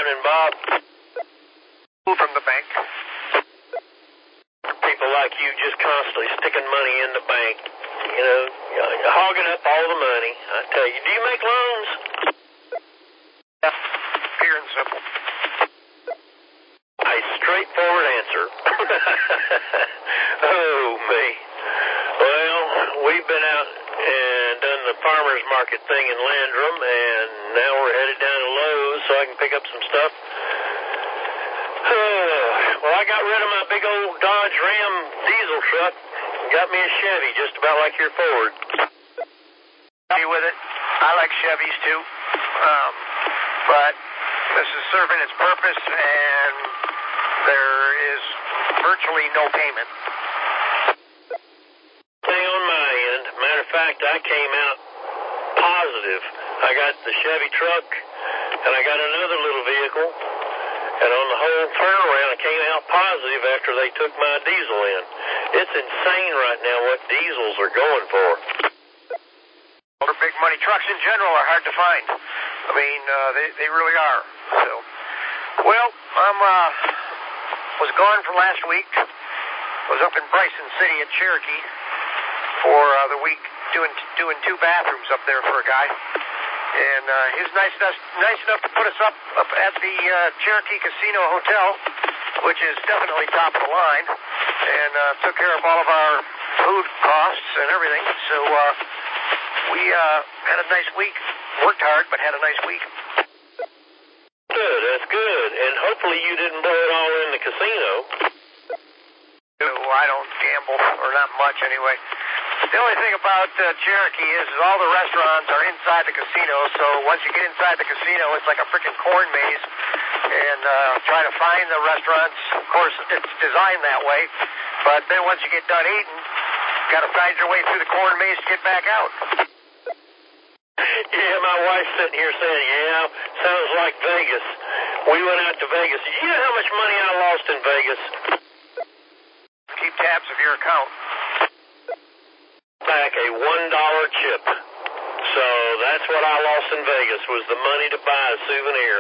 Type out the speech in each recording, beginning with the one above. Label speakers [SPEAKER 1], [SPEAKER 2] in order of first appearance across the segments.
[SPEAKER 1] happening, Bob?
[SPEAKER 2] From the bank.
[SPEAKER 1] People like you just constantly sticking money in the bank. You know, hogging up all the money. I tell you, do you make loans?
[SPEAKER 2] Yeah, pure and simple.
[SPEAKER 1] A straightforward answer. Oh, me. Well, we've been out and done the farmer's market thing in Landrum, and now we're headed down to Lowe's so I can pick up some stuff. Well, I got rid of my big old Dodge Ram diesel truck and got me a Chevy, just about like your Ford.
[SPEAKER 2] Happy with it. I like Chevys too, but this is serving its purpose, and there is virtually no payment.
[SPEAKER 1] Thing on my end. Matter of fact, I came out positive. I got the Chevy truck, and I got another little vehicle. And on the whole turnaround, I came out positive after they took my diesel in. It's insane right now what diesels are going for.
[SPEAKER 2] Well, big money trucks in general are hard to find. I mean, they really are. So, well, was gone for last week. Was up in Bryson City at Cherokee for the week, doing 2 bathrooms up there for a guy. And he was nice enough to put us up at the Cherokee Casino Hotel, which is definitely top of the line, and took care of all of our food costs and everything. So we had a nice week. Worked hard, but had a nice week.
[SPEAKER 1] Good, that's good. And hopefully you didn't blow it all in the casino.
[SPEAKER 2] No, I don't gamble, or not much anyway. The only thing about Cherokee is all the restaurants are inside the casino, so once you get inside the casino, it's like a freaking corn maze, and try to find the restaurants. Of course, it's designed that way, but then once you get done eating, you got to find your way through the corn maze to get back out.
[SPEAKER 1] Yeah, my wife's sitting here saying, yeah, sounds like Vegas. We went out to Vegas. You know how much money I lost in Vegas?
[SPEAKER 2] Keep tabs of your account.
[SPEAKER 1] Back a $1 chip. So that's what I lost in Vegas, was the money to buy a souvenir.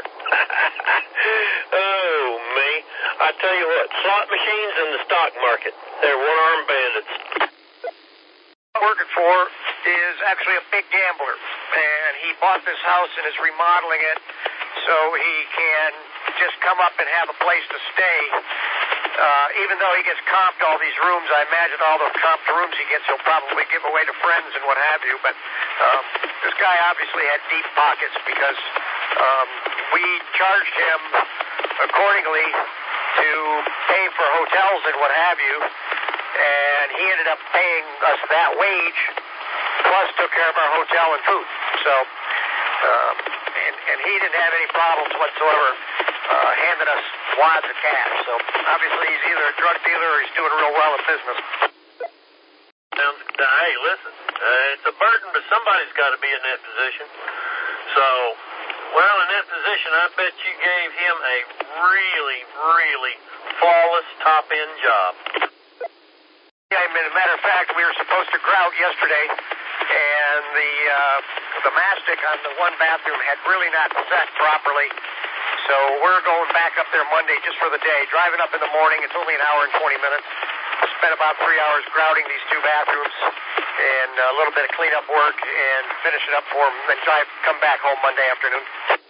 [SPEAKER 1] Oh, me. I tell you what, slot machines in the stock market, they're one-armed bandits.
[SPEAKER 2] Working for is actually a big gambler, and he bought this house and is remodeling it so he can just come up and have a place to stay. Even though he gets comped all these rooms, I imagine all those comped rooms he gets he'll probably give away to friends and what have you, but this guy obviously had deep pockets because we charged him accordingly to pay for hotels and what have you, and he ended up paying us that wage, plus took care of our hotel and food. So, and he didn't have any problems whatsoever handing us wads of cash. So, obviously, he's either a drug dealer or he's doing real well in business.
[SPEAKER 1] Hey, listen, it's a burden, but somebody's got to be in that position. So, well, in that position, I bet you gave him a really, really flawless top-end job.
[SPEAKER 2] Yeah, I mean, as a matter of fact, we were supposed to grout yesterday, and the mastic on the one bathroom had really not set properly. So we're going back up there Monday just for the day. Driving up in the morning, it's only an hour and 20 minutes. Spent about 3 hours grouting these 2 bathrooms and a little bit of cleanup work and finish it up for them, then come back home Monday afternoon.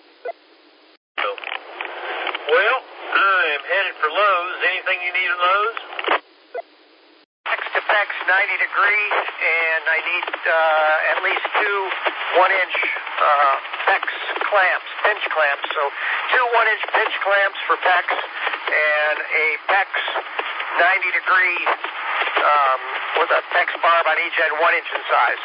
[SPEAKER 1] Well, I am headed for Lowe's. Anything you need at Lowe's?
[SPEAKER 2] PEX to PEX 90 degree, and I need at least 2 1-inch PEX clamps, pinch clamps. So 2 1-inch pinch clamps for PEX and a PEX 90 degree with a PEX barb on each end, 1 inch in size.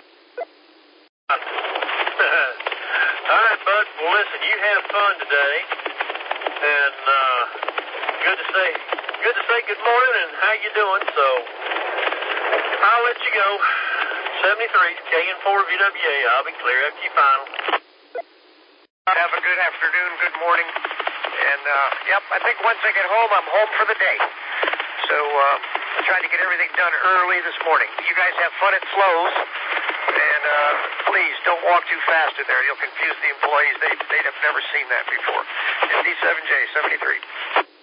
[SPEAKER 1] All right, bud. Well, listen, you have fun today, and good to say good morning and how you doing. So I'll let you go. 73 KN4 VWA. I'll be clear after you final.
[SPEAKER 2] Have a good afternoon, good morning, and yep, I think once I get home, I'm home for the day. So I tried to get everything done early this morning. You guys have fun at Flo's, And please don't walk too fast in there. You'll confuse the employees. They'd have never seen that before. 57J 73.